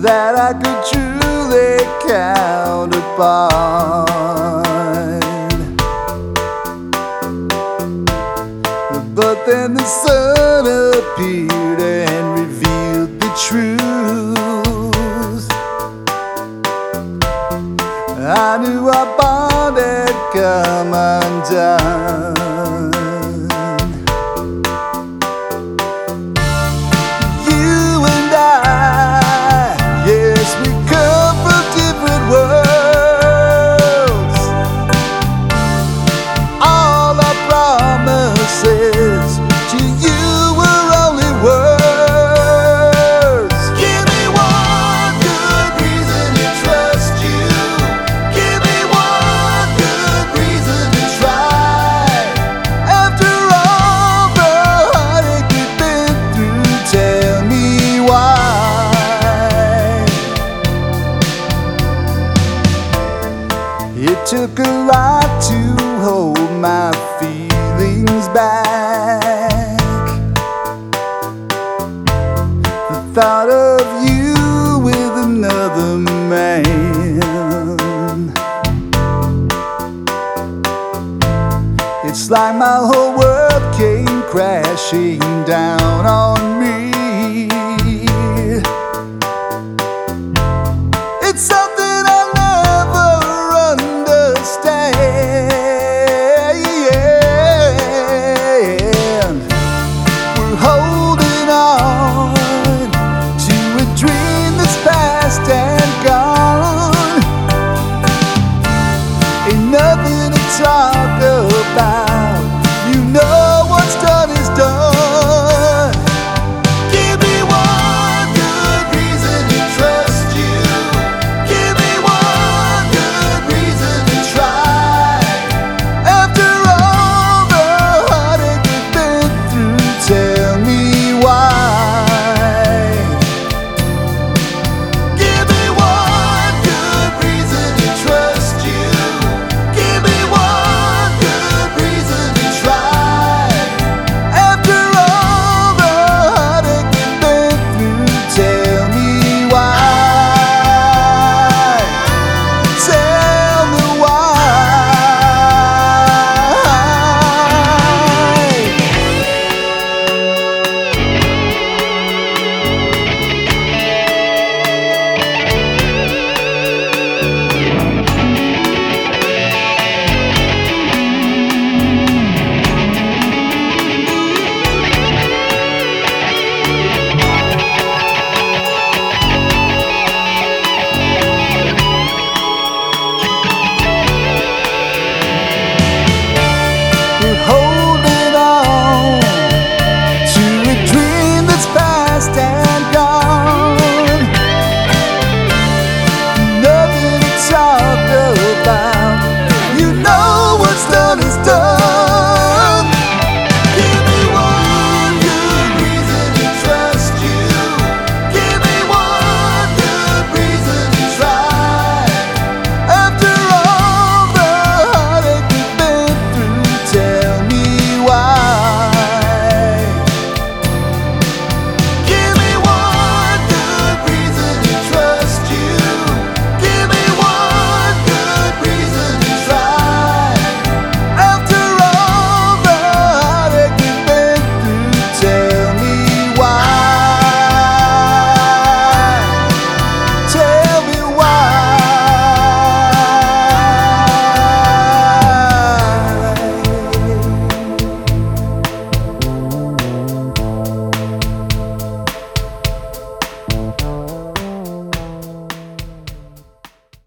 that I could truly count upon. But then the sun appeared and revealed the truth. I knew our bond had come undone. You and I, yes, we come from different worlds. All our promises to you were only words. Give me one good reason to trust you. Give me one good reason to try. After all the heartache we've been through, tell me why. It took a lot to hold my feelings back. The thought of you with another man, it's like my whole world came crashing down.